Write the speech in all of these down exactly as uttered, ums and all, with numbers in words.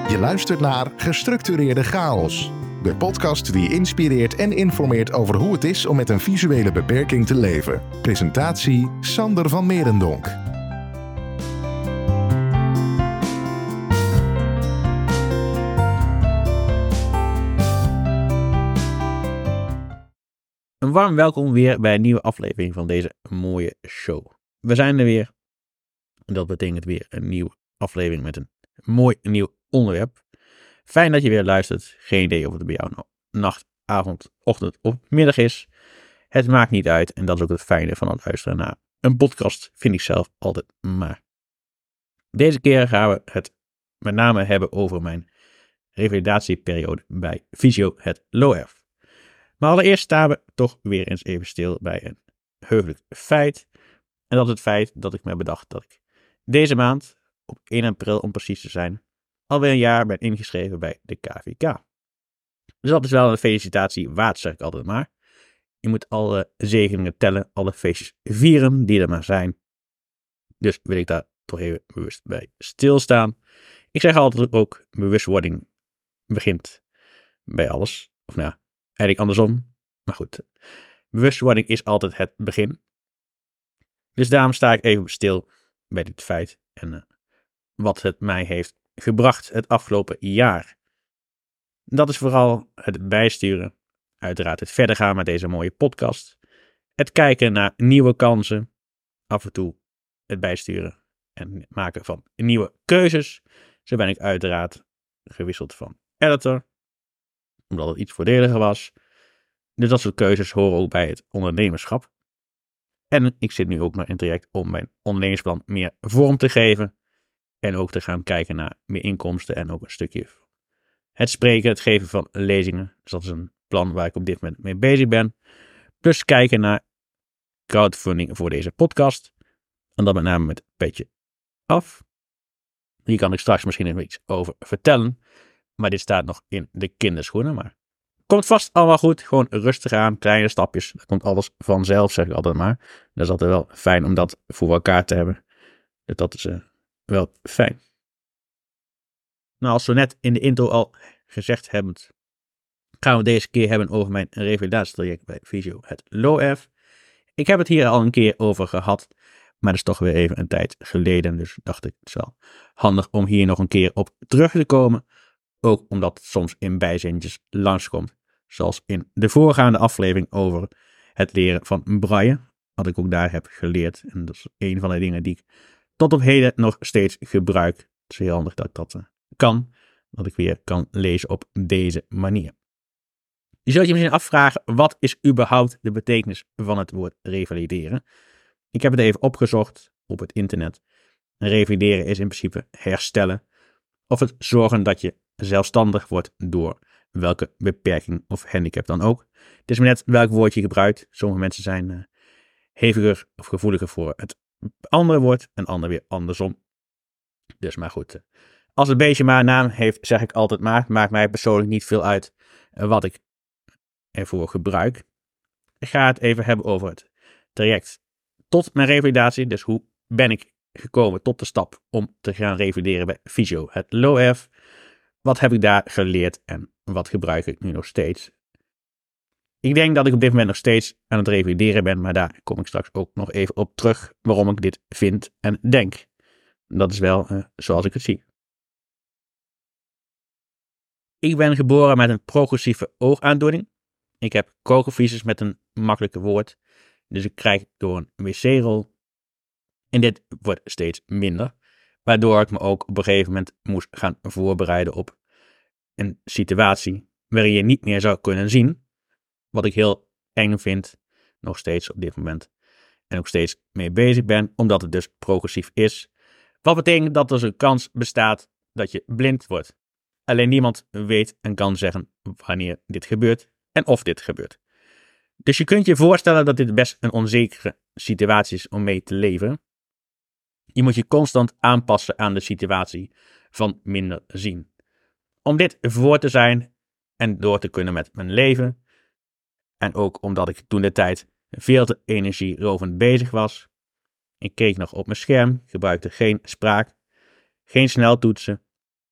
Je luistert naar Gestructureerde Chaos. De podcast die inspireert en informeert over hoe het is om met een visuele beperking te leven. Presentatie Sander van Merendonk. Een warm welkom weer bij een nieuwe aflevering van deze mooie show. We zijn er weer. Dat betekent weer een nieuwe aflevering met een mooi nieuw onderwerp. Fijn dat je weer luistert. Geen idee of het bij jou nou nacht, avond, ochtend of middag is. Het maakt niet uit en dat is ook het fijne van het luisteren naar een podcast, vind ik zelf altijd maar. Deze keer gaan we het met name hebben over mijn revalidatieperiode bij Visio het L O F. Maar allereerst staan we toch weer eens even stil bij een heugelijk feit. En dat is het feit dat ik me bedacht dat ik deze maand, op één april om precies te zijn, alweer een jaar ben ingeschreven bij de K V K. Dus dat is wel een felicitatie waard, zeg ik altijd maar. Je moet alle zegeningen tellen, alle feestjes vieren die er maar zijn. Dus wil ik daar toch even bewust bij stilstaan. Ik zeg altijd ook, bewustwording begint bij alles. Of nou ja, eigenlijk andersom. Maar goed, bewustwording is altijd het begin. Dus daarom sta ik even stil bij dit feit en uh, wat het mij heeft gebracht het afgelopen jaar. Dat is vooral het bijsturen, uiteraard het verder gaan met deze mooie podcast, het kijken naar nieuwe kansen, af en toe het bijsturen en maken van nieuwe keuzes. Zo ben ik uiteraard gewisseld van editor, omdat het iets voordeliger was. Dus dat soort keuzes horen ook bij het ondernemerschap. En ik zit nu ook nog in het traject om mijn ondernemersplan meer vorm te geven. En ook te gaan kijken naar meer inkomsten en ook een stukje het spreken, het geven van lezingen. Dus dat is een plan waar ik op dit moment mee bezig ben. Plus kijken naar crowdfunding voor deze podcast. En dat met name met Petje Af. Hier kan ik straks misschien even iets over vertellen. Maar dit staat nog in de kinderschoenen. Maar komt vast allemaal goed. Gewoon rustig aan, kleine stapjes. Dat komt alles vanzelf, zeg ik altijd maar. Dat is altijd wel fijn om dat voor elkaar te hebben. Dus dat is uh, wel fijn. Nou, als we net in de intro al gezegd hebben, gaan we deze keer hebben over mijn revalidatietraject bij Visio het L O F. Ik heb het hier al een keer over gehad, maar dat is toch weer even een tijd geleden. Dus dacht ik, het is wel handig om hier nog een keer op terug te komen. Ook omdat het soms in bijzinnetjes langskomt. Zoals in de voorgaande aflevering over het leren van braille. Wat ik ook daar heb geleerd. En dat is een van de dingen die ik tot op heden nog steeds gebruik. Het is heel handig dat ik dat uh, kan. Dat ik weer kan lezen op deze manier. Je zult je misschien afvragen, wat is überhaupt de betekenis van het woord revalideren? Ik heb het even opgezocht op het internet. Revalideren is in principe herstellen. Of het zorgen dat je zelfstandig wordt door welke beperking of handicap dan ook. Het is maar net welk woord je gebruikt. Sommige mensen zijn uh, heviger of gevoeliger voor het andere woord en ander weer andersom. Dus maar goed. Uh, als het beestje maar een naam heeft, zeg ik altijd maar. Maakt mij persoonlijk niet veel uit uh, wat ik ervoor gebruik. Ik ga het even hebben over het traject tot mijn revalidatie. Dus hoe ben ik gekomen tot de stap om te gaan revalideren bij Visio het L O F. Wat heb ik daar geleerd en wat gebruik ik nu nog steeds? Ik denk dat ik op dit moment nog steeds aan het revalideren ben, maar daar kom ik straks ook nog even op terug waarom ik dit vind en denk. Dat is wel uh, zoals ik het zie. Ik ben geboren met een progressieve oogaandoening. Ik heb kogelvisus met een makkelijke woord, dus ik krijg door een wc-rol. En dit wordt steeds minder, waardoor ik me ook op een gegeven moment moest gaan voorbereiden op een situatie waarin je niet meer zou kunnen zien. Wat ik heel eng vind, nog steeds op dit moment. En ook steeds mee bezig ben, omdat het dus progressief is. Wat betekent dat er dus een kans bestaat dat je blind wordt. Alleen niemand weet en kan zeggen wanneer dit gebeurt en of dit gebeurt. Dus je kunt je voorstellen dat dit best een onzekere situatie is om mee te leven. Je moet je constant aanpassen aan de situatie van minder zien. Om dit voor te zijn en door te kunnen met mijn leven. En ook omdat ik toen de tijd veel te energierovend bezig was. Ik keek nog op mijn scherm, gebruikte geen spraak, geen sneltoetsen.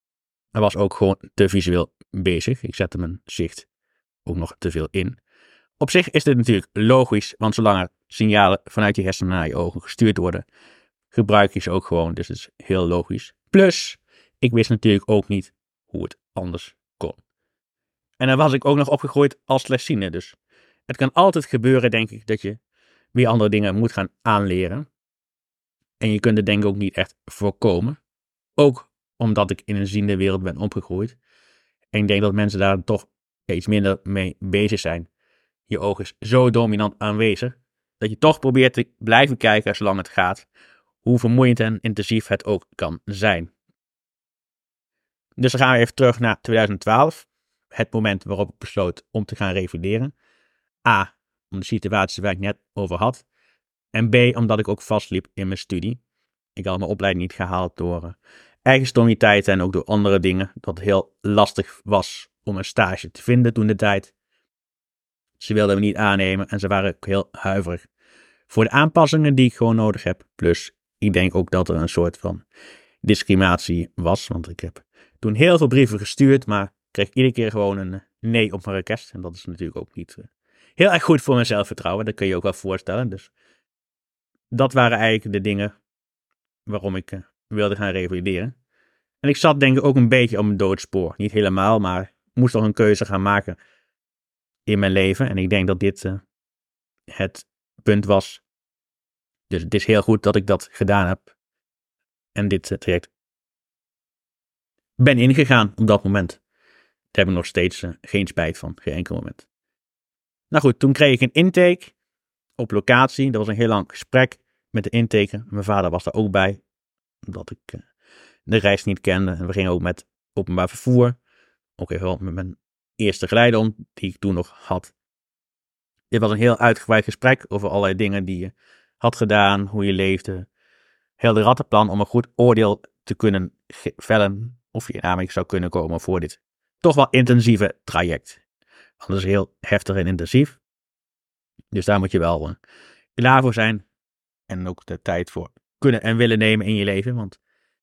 Hij was ook gewoon te visueel bezig. Ik zette mijn zicht ook nog te veel in. Op zich is dit natuurlijk logisch, want zolang er signalen vanuit je hersenen naar je ogen gestuurd worden, gebruik je ze ook gewoon. Dus het is heel logisch. Plus, ik wist natuurlijk ook niet hoe het anders kon. En dan was ik ook nog opgegroeid als slechtziende. Dus het kan altijd gebeuren, denk ik, dat je weer andere dingen moet gaan aanleren. En je kunt het denk ik ook niet echt voorkomen. Ook omdat ik in een ziende wereld ben opgegroeid. En ik denk dat mensen daar toch iets minder mee bezig zijn. Je oog is zo dominant aanwezig, dat je toch probeert te blijven kijken zolang het gaat, hoe vermoeiend en intensief het ook kan zijn. Dus dan gaan we even terug naar twintig twaalf, het moment waarop ik besloot om te gaan revalideren. A, om de situatie waar ik net over had. En B, omdat ik ook vastliep in mijn studie. Ik had mijn opleiding niet gehaald door uh, eigen stommiteit en ook door andere dingen. Dat het heel lastig was om een stage te vinden toen de tijd. Ze wilden me niet aannemen en ze waren ook heel huiverig voor de aanpassingen die ik gewoon nodig heb. Plus, ik denk ook dat er een soort van discriminatie was. Want ik heb toen heel veel brieven gestuurd, maar kreeg iedere keer gewoon een nee op mijn request. En dat is natuurlijk ook niet uh, heel erg goed voor mijn zelfvertrouwen. Dat kun je je ook wel voorstellen. Dus dat waren eigenlijk de dingen waarom ik uh, wilde gaan revalideren. En ik zat denk ik ook een beetje op mijn doodspoor. Niet helemaal, maar moest toch een keuze gaan maken in mijn leven. En ik denk dat dit uh, het punt was. Dus het is heel goed dat ik dat gedaan heb. En dit uh, traject ben ingegaan op dat moment. Daar heb ik nog steeds uh, geen spijt van. Geen enkel moment. Nou goed, toen kreeg ik een intake op locatie. Dat was een heel lang gesprek met de intaker. Mijn vader was daar ook bij. Omdat ik uh, de reis niet kende. En we gingen ook met openbaar vervoer. Ook even wel met mijn eerste geleidehond die ik toen nog had. Dit was een heel uitgebreid gesprek over allerlei dingen die je had gedaan, hoe je leefde. Heel de rattenplan om een goed oordeel te kunnen vellen of je in aanmerking zou kunnen komen voor dit toch wel intensieve traject. Want het is heel heftig en intensief. Dus daar moet je wel uh, klaar voor zijn. En ook de tijd voor kunnen en willen nemen in je leven. Want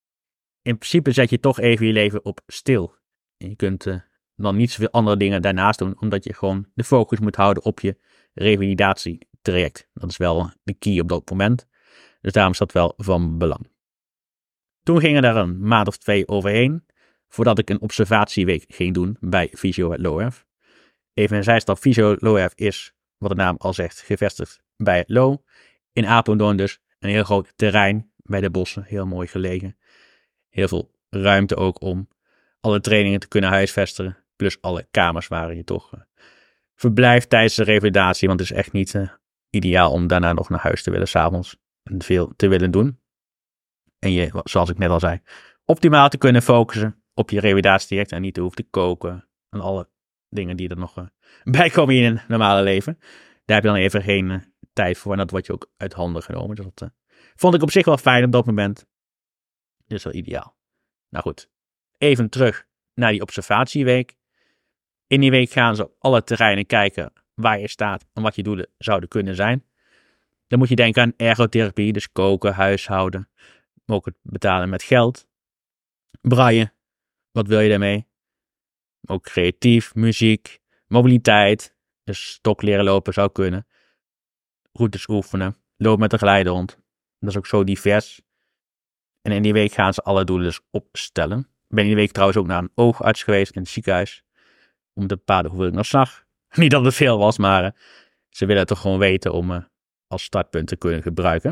in principe zet je toch even je leven op stil. En je kunt uh, dan niet zoveel andere dingen daarnaast doen. Omdat je gewoon de focus moet houden op je revalidatietraject. Dat is wel de key op dat moment. Dus daarom is dat wel van belang. Toen gingen er een maand of twee overheen. Voordat ik een observatieweek ging doen bij Fysio het L O R F. Even een zijstap, Fysio het L O R F is, wat de naam al zegt, gevestigd bij het L O. In Apeldoorn dus. Een heel groot terrein bij de bossen. Heel mooi gelegen. Heel veel ruimte ook om alle trainingen te kunnen huisvesten. Plus alle kamers waar je toch uh, verblijft tijdens de revalidatie. Want het is echt niet uh, ideaal om daarna nog naar huis te willen 's avonds. En veel te willen doen. En je, zoals ik net al zei, optimaal te kunnen focussen op je revalidatietraject. En niet te hoeven te koken. En alle dingen die er nog uh, bij komen in een normale leven. Daar heb je dan even geen uh, tijd voor. En dat wordt je ook uit handen genomen. Dus dat uh, vond ik op zich wel fijn op dat moment. Dus wel ideaal. Nou goed, even terug naar die observatieweek. In die week gaan ze op alle terreinen kijken waar je staat en wat je doelen zouden kunnen zijn. Dan moet je denken aan ergotherapie, dus koken, huishouden. Ook het betalen met geld. Braille, wat wil je daarmee? Ook creatief, muziek, mobiliteit. Dus stok leren lopen zou kunnen. Routes oefenen, lopen met een geleidehond. Dat is ook zo divers. En in die week gaan ze alle doelen dus opstellen. Ik ben in die week trouwens ook naar een oogarts geweest in het ziekenhuis. Om te bepalen hoeveel ik nog zag. Niet dat het veel was, maar uh, ze willen het toch gewoon weten om uh, als startpunt te kunnen gebruiken.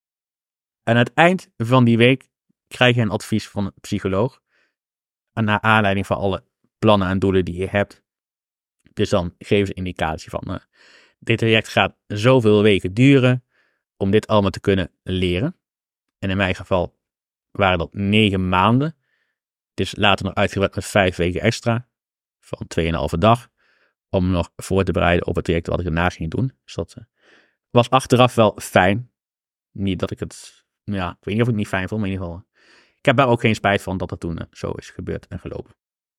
En aan het eind van die week krijg je een advies van een psycholoog. En naar aanleiding van alle plannen en doelen die je hebt. Dus dan geven ze indicatie van uh, dit traject gaat zoveel weken duren om dit allemaal te kunnen leren. En in mijn geval waren dat negen maanden. Dus later nog uitgebreid met vijf weken extra. Van tweeënhalve dag. Om nog voor te bereiden op het traject wat ik daarna ging doen. Dus dat uh, was achteraf wel fijn. Niet dat ik het, ja, ik weet niet of ik het niet fijn vond, maar in ieder geval. Ik heb daar ook geen spijt van dat dat toen uh, zo is gebeurd en gelopen.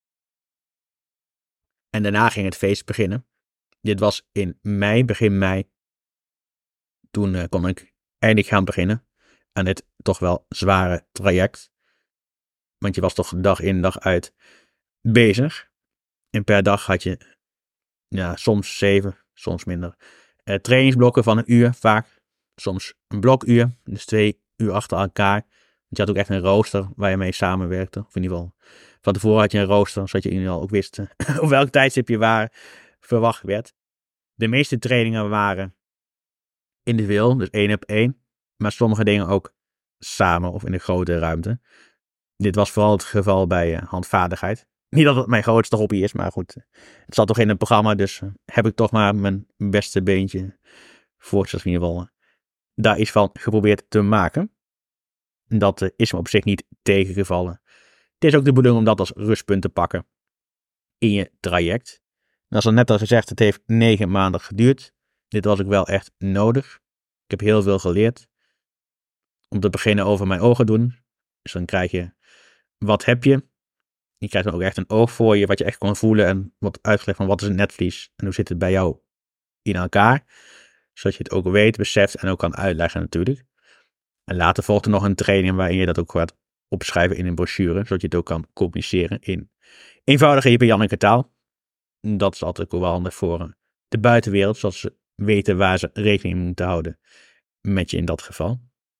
En daarna ging het feest beginnen. Dit was in mei, begin mei. Toen uh, kon ik eindelijk gaan beginnen aan dit toch wel zware traject. Want je was toch dag in dag uit bezig. En per dag had je ja, soms zeven, soms minder. Uh, trainingsblokken van een uur vaak. Soms een blokuur, dus twee uur achter elkaar. Want je had ook echt een rooster waar je mee samenwerkte. Of in ieder geval, van tevoren had je een rooster, zodat je in ieder geval ook wist uh, op welk tijdstip je waar verwacht werd. De meeste trainingen waren individueel, dus één op één. Maar sommige dingen ook samen of in een grote ruimte. Dit was vooral het geval bij uh, handvaardigheid. Niet dat het mijn grootste hobby is, maar goed. Het zat toch in het programma, dus uh, heb ik toch maar mijn beste beentje voorgesteld in ieder geval uh, daar iets van geprobeerd te maken. Dat uh, is me op zich niet tegengevallen. Het is ook de bedoeling om dat als rustpunt te pakken in je traject. En als al net al gezegd, het heeft negen maanden geduurd. Dit was ook wel echt nodig. Ik heb heel veel geleerd. Om te beginnen over mijn ogen doen. Dus dan krijg je, wat heb je? Je krijgt dan ook echt een oog voor je, wat je echt kon voelen. En wat uitgelegd van wat is een netvlies en hoe zit het bij jou in elkaar. Zodat je het ook weet, beseft en ook kan uitleggen natuurlijk. En later volgt er nog een training waarin je dat ook gaat opschrijven in een brochure. Zodat je het ook kan communiceren in eenvoudige Jip-en-Janneke taal. Dat is altijd ook wel handig voor de buitenwereld. Zodat ze weten waar ze rekening mee moeten houden met je in dat geval.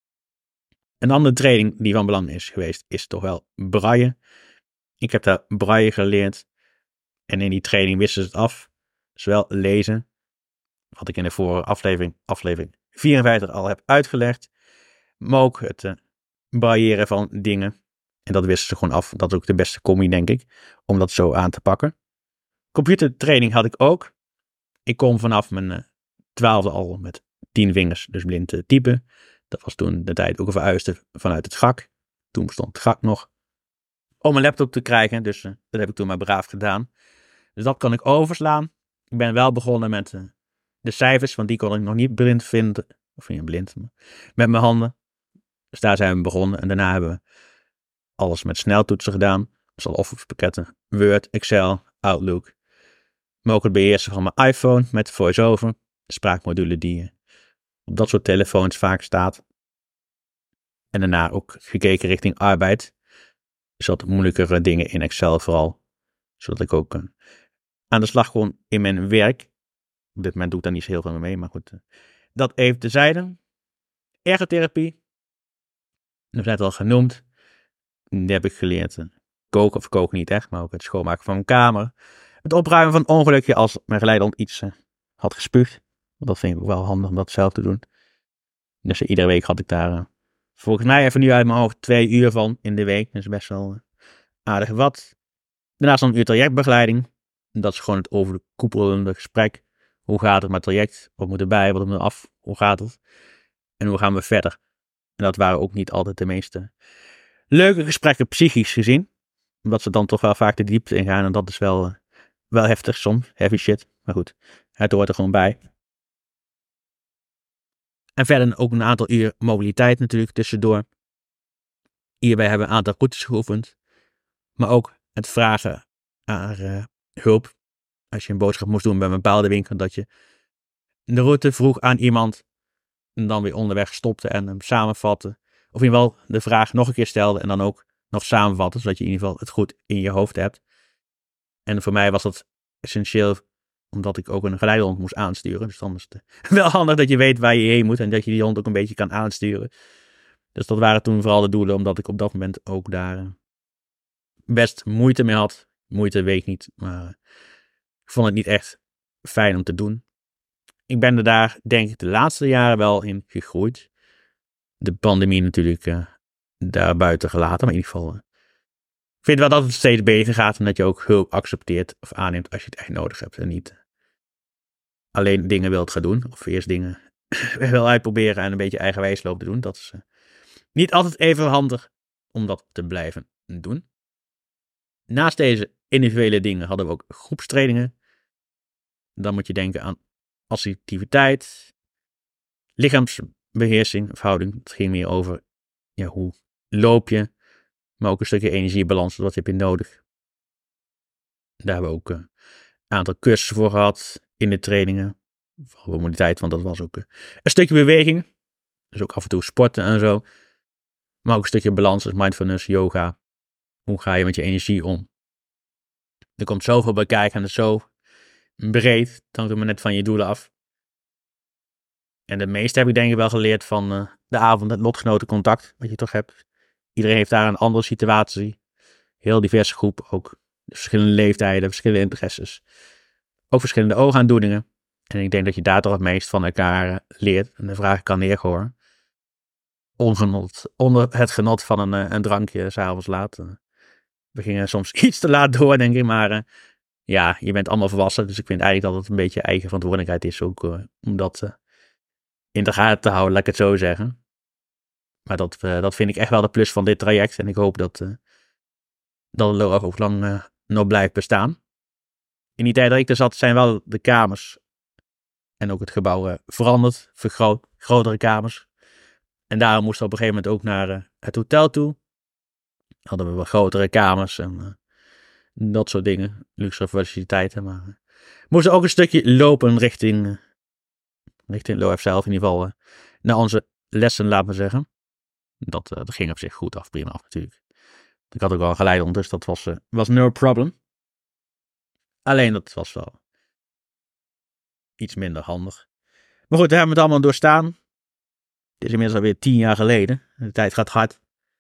Een andere training die van belang is geweest, is toch wel braille. Ik heb daar braille geleerd. En in die training wisten ze het af. Zowel lezen, wat ik in de vorige aflevering, aflevering vierenvijftig al heb uitgelegd. Maar ook het uh, brailleren van dingen. En dat wisten ze gewoon af. Dat is ook de beste combi, denk ik. Om dat zo aan te pakken. Computertraining had ik ook. Ik kon vanaf mijn uh, twaalfde al met tien vingers dus blind uh, typen. Dat was toen de tijd ook een verhuisde vanuit het G A K. Toen bestond het G A K nog. Om een laptop te krijgen. Dus uh, dat heb ik toen maar braaf gedaan. Dus dat kan ik overslaan. Ik ben wel begonnen met uh, de cijfers. Want die kon ik nog niet blind vinden. Of niet blind. Maar met mijn handen. Dus daar zijn we begonnen. En daarna hebben we alles met sneltoetsen gedaan. Dus al Office pakketten. Word, Excel, Outlook. Maar ook het beheersen van mijn iPhone met VoiceOver. De spraakmodule die uh, op dat soort telefoons vaak staat. En daarna ook gekeken richting arbeid. Dus wat moeilijkere dingen in Excel vooral. Zodat ik ook uh, aan de slag kon in mijn werk. Op dit moment doe ik daar niet zo heel veel mee. Maar goed, uh, dat even tezijde. Ergotherapie. Dat is net al genoemd. Die heb ik geleerd. Uh, koken of koken niet echt. Maar ook het schoonmaken van mijn kamer. Het opruimen van ongelukje als mijn geleidehond iets uh, had gespuugd. Dat vind ik ook wel handig om dat zelf te doen. Dus uh, iedere week had ik daar uh, volgens mij even nu uit mijn hoofd twee uur van in de week. Dat is best wel uh, aardig wat. Daarnaast dan een uur trajectbegeleiding. Dat is gewoon het overkoepelende gesprek. Hoe gaat het met het traject? Wat moet erbij? Wat moet er af? Hoe gaat het? En hoe gaan we verder? En dat waren ook niet altijd de meeste leuke gesprekken psychisch gezien. Omdat ze dan toch wel vaak de diepte ingaan. En dat is wel, uh, wel heftig soms. Heavy shit. Maar goed, het hoort er gewoon bij. En verder ook een aantal uur mobiliteit natuurlijk tussendoor. Hierbij hebben we een aantal routes geoefend. Maar ook het vragen naar uh, hulp. Als je een boodschap moest doen bij een bepaalde winkel. Dat je de route vroeg aan iemand. En dan weer onderweg stopte en hem samenvatte. Of in ieder geval de vraag nog een keer stelde. En dan ook nog samenvatten. Zodat je in ieder geval het goed in je hoofd hebt. En voor mij was dat essentieel. Omdat ik ook een geleidehond moest aansturen. Dus dan is het wel handig dat je weet waar je heen moet. En dat je die hond ook een beetje kan aansturen. Dus dat waren toen vooral de doelen. Omdat ik op dat moment ook daar best moeite mee had. Moeite weet ik niet. Maar ik vond het niet echt fijn om te doen. Ik ben er daar denk ik de laatste jaren wel in gegroeid. De pandemie natuurlijk uh, daar buiten gelaten. Maar in ieder geval. Uh, ik vind wel dat het steeds beter gaat. En dat je ook hulp accepteert of aanneemt als je het echt nodig hebt. En niet alleen dingen wilt gaan doen. Of eerst dingen wil uitproberen en een beetje eigenwijs lopen te doen. Dat is uh, niet altijd even handig om dat te blijven doen. Naast deze individuele dingen hadden we ook groepstrainingen. Dan moet je denken aan assertiviteit, lichaamsbeheersing of houding. Het ging meer over ja, hoe loop je, maar ook een stukje energiebalans. Wat heb je nodig? Daar hebben we ook een aantal cursussen voor gehad in de trainingen. Vooral mobiliteit, want dat was ook een stukje beweging. Dus ook af en toe sporten en zo. Maar ook een stukje balans, dus mindfulness, yoga. Hoe ga je met je energie om? Er komt zoveel bij kijken en het is zo breed. Het hangt er maar net van je doelen af. En de meeste heb ik denk ik wel geleerd van uh, de avond, het lotgenotencontact, wat je toch hebt. Iedereen heeft daar een andere situatie. Heel diverse groep, ook verschillende leeftijden, verschillende interesses. Ook verschillende oogaandoeningen. En ik denk dat je daar toch het meest van elkaar uh, leert. En de vraag kan neergooien. Ongenot, onder het genot van een, uh, een drankje s'avonds laat. Uh, we gingen soms iets te laat door, denk ik. Maar uh, ja, je bent allemaal volwassen. Dus ik vind eigenlijk dat het een beetje eigen verantwoordelijkheid is ook uh, om dat uh, in de gaten te houden, laat ik het zo zeggen. Maar dat, uh, dat vind ik echt wel de plus van dit traject. En ik hoop dat, uh, dat het nog ook lang uh, nog blijft bestaan. In die tijd dat ik er zat, zijn wel de kamers en ook het gebouw uh, veranderd, vergroot, grotere kamers. En daarom moesten we op een gegeven moment ook naar uh, het hotel toe. Hadden we wat grotere kamers en uh, dat soort dingen, luxe faciliteiten. Maar uh, moesten ook een stukje lopen richting, uh, richting L O F zelf in ieder geval, uh, naar onze lessen, laten we zeggen. Dat, uh, dat ging op zich goed af, prima af natuurlijk. Ik had ook wel een geleidehond, dus dat was, uh, was no problem. Alleen dat was wel iets minder handig. Maar goed, we hebben het allemaal doorstaan. Het is inmiddels alweer tien jaar geleden. De tijd gaat hard.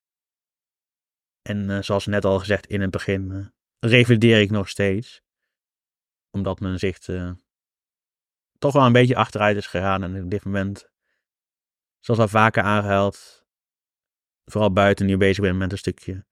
En uh, zoals net al gezegd in het begin, uh, revalideer ik nog steeds. Omdat mijn zicht uh, toch wel een beetje achteruit is gegaan. En op dit moment, zoals al vaker aangehaald, vooral buiten nu bezig ben met een stukje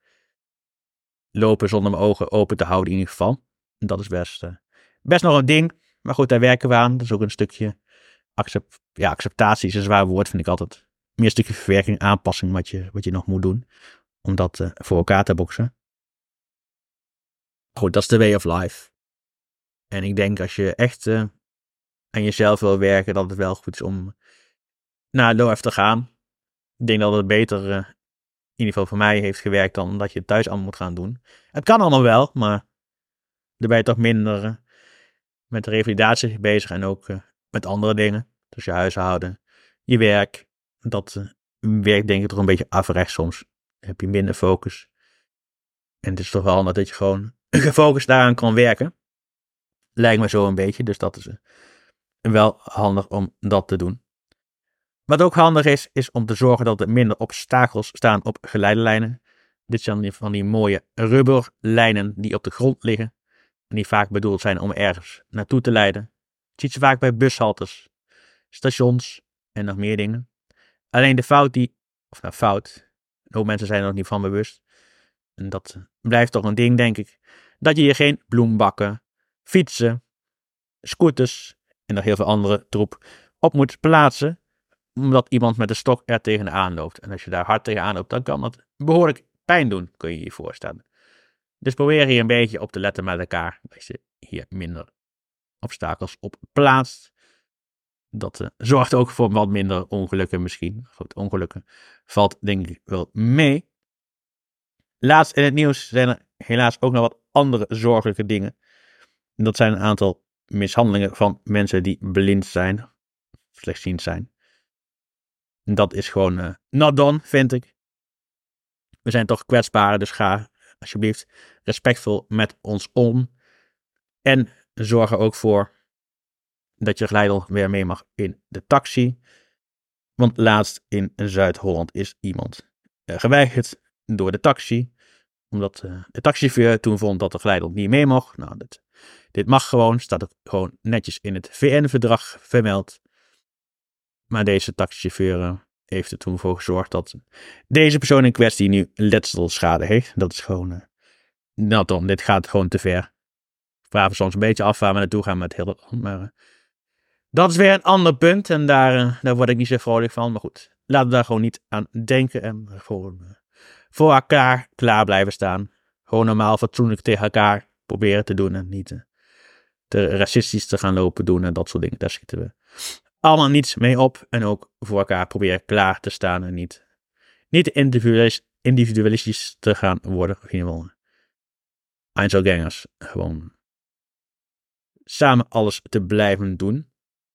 lopen zonder mijn ogen open te houden in ieder geval. En dat is best, uh, best nog een ding. Maar goed, daar werken we aan. Dat is ook een stukje accept, ja, acceptatie is een zwaar woord, vind ik altijd. Meer een stukje verwerking, aanpassing wat je, wat je nog moet doen. Om dat uh, voor elkaar te boksen. Goed, dat is de way of life. En ik denk als je echt uh, aan jezelf wil werken, dat het wel goed is om naar L O F te gaan. Ik denk dat het beter, uh, in ieder geval voor mij, heeft gewerkt dan dat je het thuis allemaal moet gaan doen. Het kan allemaal wel, maar dan ben je toch minder uh, met de revalidatie bezig en ook uh, met andere dingen. Dus je huishouden, je werk. Dat uh, werkt denk ik toch een beetje averecht soms. Dan heb je minder focus. En het is toch wel handig dat je gewoon gefocust daaraan kan werken. Lijkt me zo een beetje. Dus dat is uh, wel handig om dat te doen. Wat ook handig is, is om te zorgen dat er minder obstakels staan op geleidelijnen. Dit zijn van die mooie rubberlijnen die op de grond liggen. En die vaak bedoeld zijn om ergens naartoe te leiden. Je ziet ze vaak bij bushaltes, stations en nog meer dingen. Alleen de fout die, of nou fout, een hoop mensen zijn er nog niet van bewust. En dat blijft toch een ding, denk ik. Dat je hier geen bloembakken, fietsen, scooters en nog heel veel andere troep op moet plaatsen. Omdat iemand met een stok er tegenaan loopt. En als je daar hard tegenaan loopt, dan kan dat behoorlijk pijn doen, kun je je voorstellen. Dus probeer hier een beetje op te letten met elkaar. Dat je hier minder obstakels op plaatst. Dat uh, zorgt ook voor wat minder ongelukken misschien. Goed, ongelukken valt denk ik wel mee. Laatst in het nieuws zijn er helaas ook nog wat andere zorgelijke dingen. En dat zijn een aantal mishandelingen van mensen die blind zijn. Slechtziend zijn. En dat is gewoon uh, not done, vind ik. We zijn toch kwetsbaar, dus ga alsjeblieft respectvol met ons om. En zorg er ook voor dat je geleidel weer mee mag in de taxi. Want laatst in Zuid-Holland is iemand uh, geweigerd door de taxi. Omdat uh, de taxichauffeur toen vond dat de geleidel niet mee mocht. Nou, dit, dit mag gewoon. Staat ook gewoon netjes in het V N-verdrag vermeld. Maar deze taxichauffeur uh, heeft er toen voor gezorgd dat deze persoon in kwestie nu letselschade heeft. Dat is gewoon... Uh, nou dan, dit gaat gewoon te ver. Ik vraag me soms een beetje af waar we naartoe gaan met heel het land. Maar uh, dat is weer een ander punt. En daar, uh, daar word ik niet zo vrolijk van. Maar goed, laten we daar gewoon niet aan denken. En gewoon uh, voor elkaar klaar blijven staan. Gewoon normaal fatsoenlijk tegen elkaar proberen te doen. En niet uh, te racistisch te gaan lopen doen. En dat soort dingen. Daar schieten we allemaal niets mee op. En ook voor elkaar proberen klaar te staan. En niet, niet individualistisch, individualistisch te gaan worden. Of in ieder geval Einzelgangers. Gewoon samen alles te blijven doen.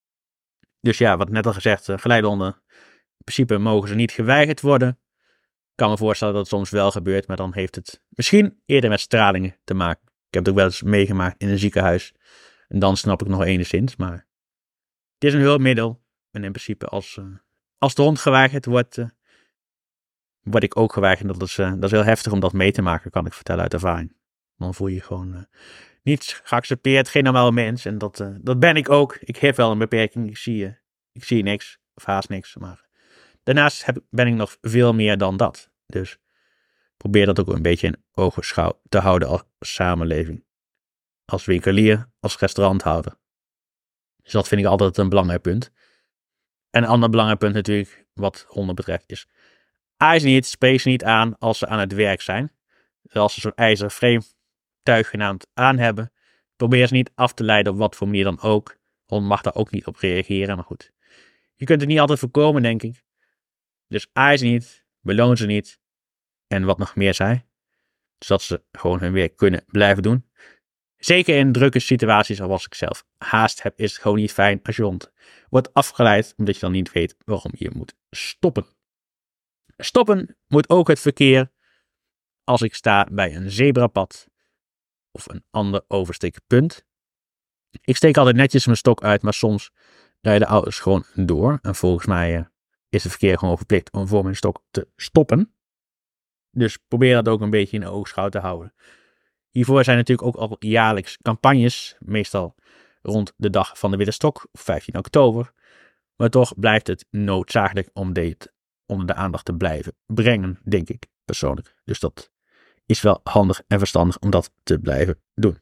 Dus ja, wat net al gezegd, uh, geleidehonden, in principe mogen ze niet geweigerd worden. kan me voorstellen dat het soms wel gebeurt, maar dan heeft het misschien eerder met stralingen te maken. Ik heb het ook wel eens meegemaakt in een ziekenhuis. En dan snap ik nog enigszins, maar het is een hulpmiddel. En in principe als, uh, als de hond geweigerd wordt, uh, word ik ook geweigerd. Dat is, uh, dat is heel heftig om dat mee te maken, kan ik vertellen uit ervaring. Dan voel je je gewoon uh, niet geaccepteerd, geen normaal mens. En dat, uh, dat ben ik ook. Ik heb wel een beperking, ik zie, uh, ik zie niks, of haast niks. Maar daarnaast heb, ben ik nog veel meer dan dat. Dus probeer dat ook een beetje in ogenschouw te houden als samenleving. Als winkelier, als restauranthouder. Dus dat vind ik altijd een belangrijk punt. En een ander belangrijk punt natuurlijk, wat honden betreft, is aai ze niet, spreek ze niet aan als ze aan het werk zijn. Dus als ze zo'n ijzeren frame tuig genaamd aan hebben, probeer ze niet af te leiden op wat voor manier dan ook. Hond mag daar ook niet op reageren, maar goed. Je kunt het niet altijd voorkomen, denk ik. Dus aai ze niet, beloon ze niet. En wat nog meer zij. Zodat ze gewoon hun werk kunnen blijven doen. Zeker in drukke situaties zoals ik zelf haast heb, is het gewoon niet fijn als je hond wordt afgeleid, omdat je dan niet weet waarom je moet stoppen. Stoppen moet ook het verkeer als ik sta bij een zebrapad of een ander oversteekpunt. Ik steek altijd netjes mijn stok uit, maar soms rijden auto's gewoon door. En volgens mij uh, is het verkeer gewoon verplicht om voor mijn stok te stoppen. Dus probeer dat ook een beetje in de oogschouw te houden. Hiervoor zijn natuurlijk ook al jaarlijks campagnes, meestal rond de dag van de Witte Stok, vijftien oktober. Maar toch blijft het noodzakelijk om dit onder de aandacht te blijven brengen, denk ik persoonlijk. Dus dat is wel handig en verstandig om dat te blijven doen.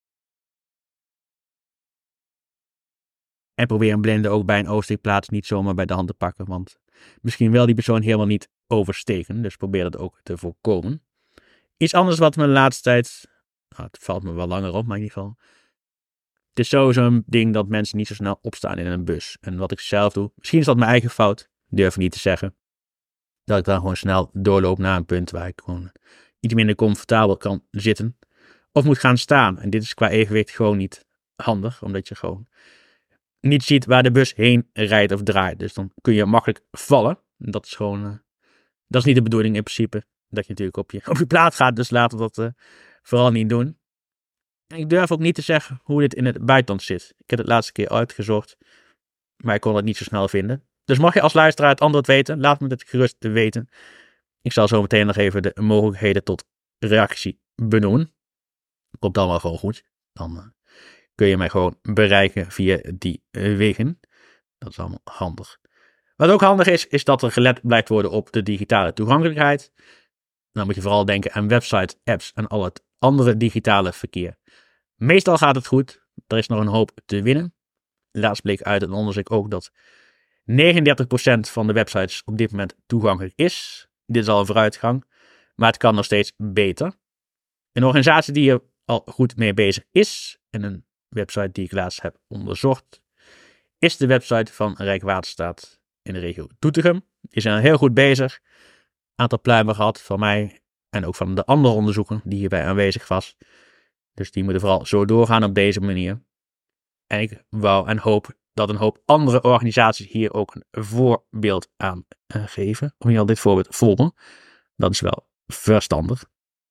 En probeer een blinde ook bij een oversteekplaats niet zomaar bij de hand te pakken, want misschien wil die persoon helemaal niet oversteken. Dus probeer dat ook te voorkomen. Iets anders wat me de laatste tijd, nou, het valt me wel langer op, maar in ieder geval. Het is sowieso een ding dat mensen niet zo snel opstaan in een bus. En wat ik zelf doe, misschien is dat mijn eigen fout, durf ik niet te zeggen. Dat ik dan gewoon snel doorloop naar een punt waar ik gewoon iets minder comfortabel kan zitten. Of moet gaan staan. En dit is qua evenwicht gewoon niet handig, omdat je gewoon niet ziet waar de bus heen rijdt of draait. Dus dan kun je makkelijk vallen. Dat is gewoon, uh, dat is niet de bedoeling in principe. Dat je natuurlijk op je, op je plaat gaat, dus laten we dat uh, vooral niet doen. En ik durf ook niet te zeggen hoe dit in het buitenland zit. Ik heb het laatste keer uitgezocht, maar ik kon het niet zo snel vinden. Dus mag je als luisteraar het antwoord weten, laat me het gerust weten. Ik zal zo meteen nog even de mogelijkheden tot reactie benoemen. Komt allemaal gewoon goed. Dan uh, kun je mij gewoon bereiken via die uh, wegen. Dat is allemaal handig. Wat ook handig is, is dat er gelet blijft worden op de digitale toegankelijkheid. Dan moet je vooral denken aan websites, apps en al het andere digitale verkeer. Meestal gaat het goed. Er is nog een hoop te winnen. Laatst bleek uit een onderzoek ook dat negenendertig procent van de websites op dit moment toegankelijk is. Dit is al een vooruitgang, maar het kan nog steeds beter. Een organisatie die er al goed mee bezig is, en een website die ik laatst heb onderzocht, is de website van Rijkswaterstaat in de regio Doetinchem. Die zijn heel goed bezig. Een aantal pluimen gehad van mij en ook van de andere onderzoeken die hierbij aanwezig was. Dus die moeten vooral zo doorgaan op deze manier. En ik wou en hoop dat een hoop andere organisaties hier ook een voorbeeld aan geven. Of al dit voorbeeld volgen. Dat is wel verstandig.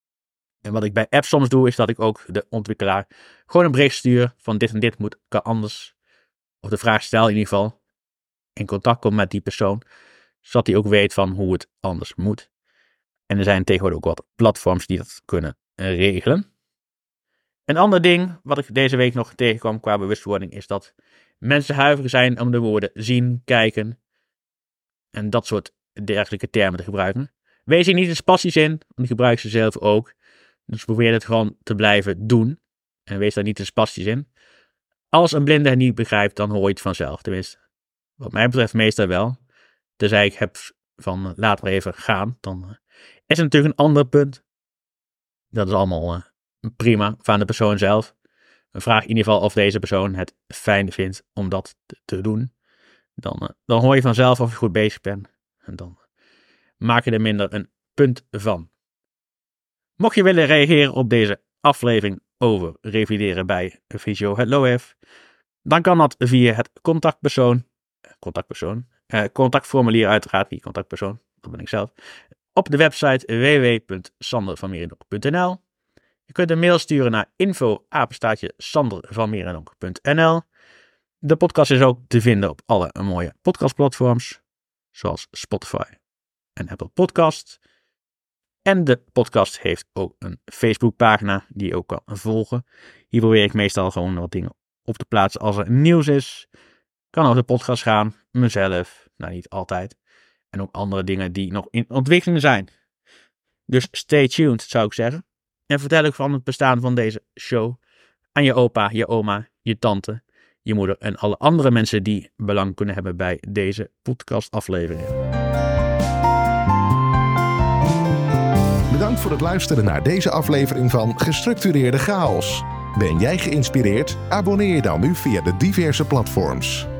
En wat ik bij apps soms doe, is dat ik ook de ontwikkelaar gewoon een bericht stuur van dit en dit moet, kan anders. Of de vraag stel in ieder geval. In contact komt met die persoon. Zodat hij ook weet van hoe het anders moet. En er zijn tegenwoordig ook wat platforms die dat kunnen regelen. Een ander ding wat ik deze week nog tegenkwam qua bewustwording is dat mensen huiverig zijn om de woorden zien, kijken en dat soort dergelijke termen te gebruiken. Wees hier niet in spastisch in, want ik gebruik ze zelf ook. Dus probeer het gewoon te blijven doen en wees daar niet in spastisch in. Als een blinde het niet begrijpt, dan hoor je het vanzelf. Tenminste, wat mij betreft meestal wel. Tenzij ik heb van uh, laat maar even gaan, dan uh, is er natuurlijk een ander punt. Dat is allemaal uh, prima van de persoon zelf. We vragen in ieder geval of deze persoon het fijn vindt om dat te, te doen. Dan, uh, dan hoor je vanzelf of je goed bezig bent. En dan maak je er minder een punt van. Mocht je willen reageren op deze aflevering over revalideren bij Fysio Het Loef, dan kan dat via het contactpersoon, contactpersoon, eh, contactformulier uiteraard, die contactpersoon, dat ben ik zelf, op de website w w w punt sander van meerendonk punt n l. Je kunt een mail sturen naar info apenstaartje sander van meerendonk punt n l. De podcast is ook te vinden op alle mooie podcastplatforms, zoals Spotify en Apple Podcast. En de podcast heeft ook een Facebookpagina die je ook kan volgen. Hier probeer ik meestal gewoon wat dingen op te plaatsen als er nieuws is. Kan over de podcast gaan, mezelf, nou niet altijd. En ook andere dingen die nog in ontwikkeling zijn. Dus stay tuned, zou ik zeggen. En vertel ook van het bestaan van deze show aan je opa, je oma, je tante, je moeder en alle andere mensen die belang kunnen hebben bij deze podcastaflevering. Bedankt voor het luisteren naar deze aflevering van Gestructureerde Chaos. Ben jij geïnspireerd? Abonneer je dan nu via de diverse platforms.